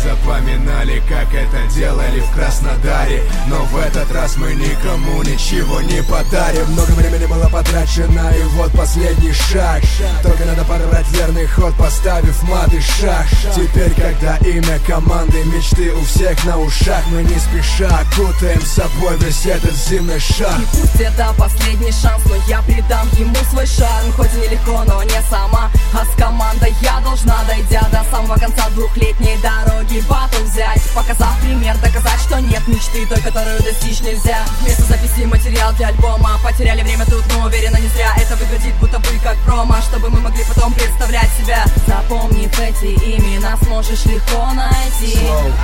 запоминали, как это делали в Краснодаре. Но в этот раз мы никому ничего не подарим. Много времени было потрачено, и вот последний шаг. Только надо подобрать верный ход, поставив мат и шаг. Теперь, когда имя команды, мечты у всех на ушах, мы не спеша окутаем собой весь этот зимний шар. И пусть это последний шанс, но я придам ему свой шарм. Хоть и нелегко, но не сама, а с командой я должна, дойдя до самого конца двухлетней дороги, батл взять, показав пример, доказать, что нет мечты той, которую достичь нельзя. Вместо записи материал для альбома, потеряли время тут, но уверена не зря. Это выглядит будто бы как промо, чтобы мы могли потом представлять себя. Запомнив эти имена, сможешь легко найти.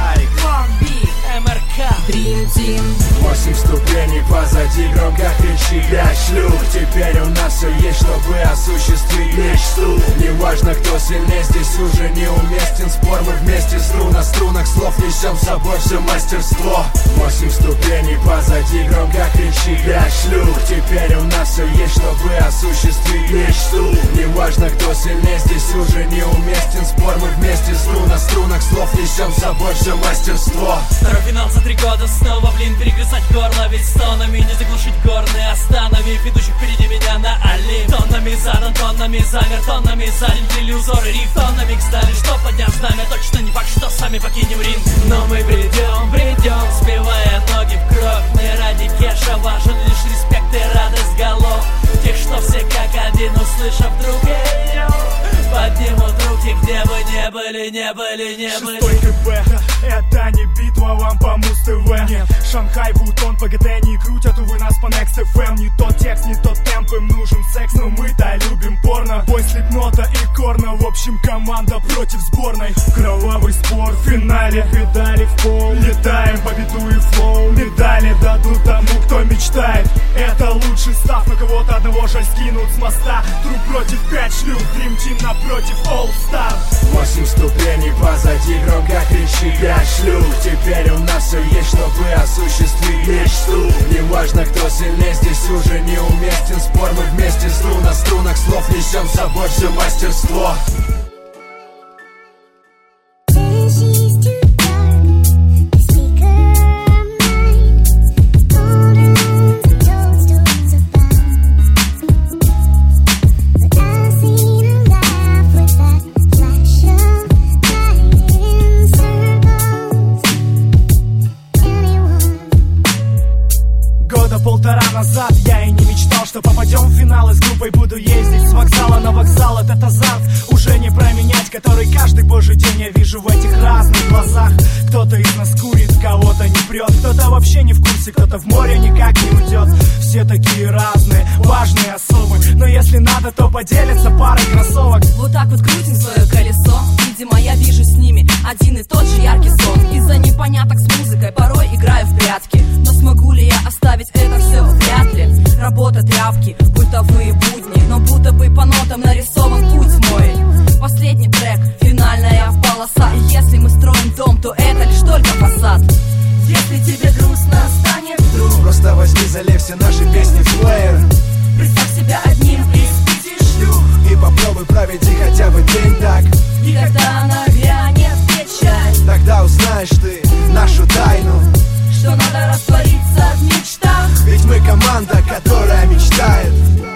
МРК, Dream Team. 8 ступеней позади, громко кричи 5 шлюх. Теперь у нас все есть, чтобы осуществить мечту. Неважно, кто сильнее, здесь уже неуместен спор. Мы вместе на струнах слов несем с собой все мастерство. 8 ступеней позади, громко кричи 5 шлюх. Теперь у нас все есть, чтобы осуществить мечту. Неважно, кто сильнее, здесь уже неуместен спор. Мы вместе на струнах слов несем с собой все мастерство. Второй финал за 3 года, снова, перегрызать горло. Ведь стонами не заглушить горные, остановив идущих впереди меня на Олимп. Тоннами задан, тоннами замер, тоннами заден, плели узоры риф. Тоннами кстати, что поднять знамя, точно не факт, что сами покинем ринг. Но мы придем, сбивая ноги в кровь. Мы ради кеша, важен лишь респект и радость голов. Тех, что все как один, услышав друг ее, поднимут руки, где бы не были. 6 КП, это не битва вам по Муз-ТВ. Нет, Шанхай, Вутон, ПГТ не крутят, увы, нас по Next FM. Не тот текст, не тот темп, им нужен секс, но мы-то любим порно. Бой Слипнота и Корна, в общем, команда против сборной. Кровавый спор в финале, педали в пол, летаем по биту и флоу. Медали дадут тому, кто мечтает. Это лучший став, на кого-то одного жаль скинут с моста. Труп против 5 шлюх, Dream Team напротив All Star. 8 ступеней позади, громко кричи 5 шлюх. Теперь у нас все есть, чтобы осуществить мечту. Неважно, кто сильнее, здесь уже неуместен спор. Мы вместе на струнах слов несем с собой все мастерство. Полтора назад я и не мечтал, что попадем в финал и с группой буду ездить с вокзала на вокзал. Этот азарт уже не променять, который каждый божий день я вижу в этих разных глазах. Кто-то из нас курит, кого-то не прет, кто-то вообще не в курсе, кто-то в море никак не уйдет. Все такие разные, важные особы, но если надо, то поделятся парой кроссовок. Вот так вот крутим свое колесо, видимо, я вижу с ними один и тот же яркий сон. Из-за непоняток с музыкой порой играю в прятки, но смогу ли я оставить это все? Вряд ли. Работа, тряпки, бытовые будни, но будто бы по нотам нарисован путь мой. Последний трек, финальная полоса. И если мы строим дом, то это лишь только фасад. Если тебе грустно станет вдруг, просто возьми, залей все наши песни в плеер. Представь себя одним из 5 шлюх и попробуй проведи хотя бы день так. И когда нагрянет печаль, тогда узнаешь ты нашу тайну, что надо раствориться в мечтах. Ведь мы команда, которая мечтает.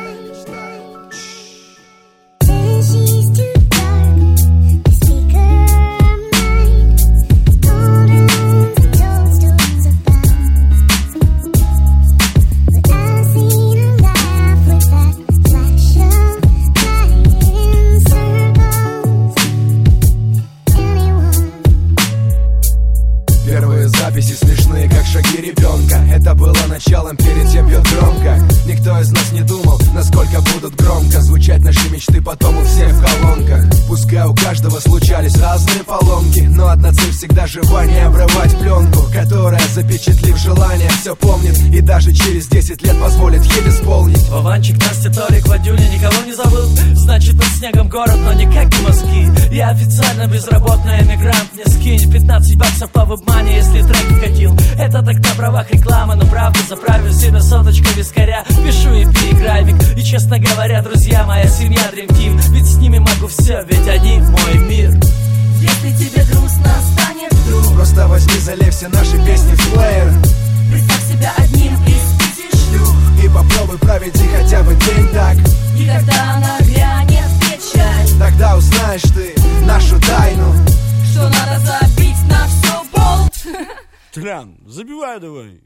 Первые записи смешные, как шаги ребенка. Это было началом, перед тем бьет громко. Никто из нас не думал, насколько будут громко звучать наши мечты потом у всех в колонках. Пускай у каждого случались разные поломки, но одна цель всегда жива: не обрывать пленку, которая, запечатлив желание, все помнит и даже через 10 лет позволит ей исполнить. Вованчик, Настя, Толик, Вадюня, никого не забыл. Значит, под снегом город, но никак не мозги. Я официально безработный эмигрант. Мне скинь 15 баксов по вебмане, если трек вкатил. Это так на правах рекламы, но правда заправил себе соточкой вискаря. Пишу EP, график, и честно говоря, друзья, моя семья Dream Team. Ведь с ними могу все, ведь они мой мир. Если тебе грустно станет вдруг, просто возьми, залей все наши песни в плеер. представь себя одним из 5 шлюх, и попробуй проведи хотя бы день так. и когда нагрянет печаль, Тогда узнаешь ты нашу тайну, что надо забить на все болт. Тлян, забивай давай.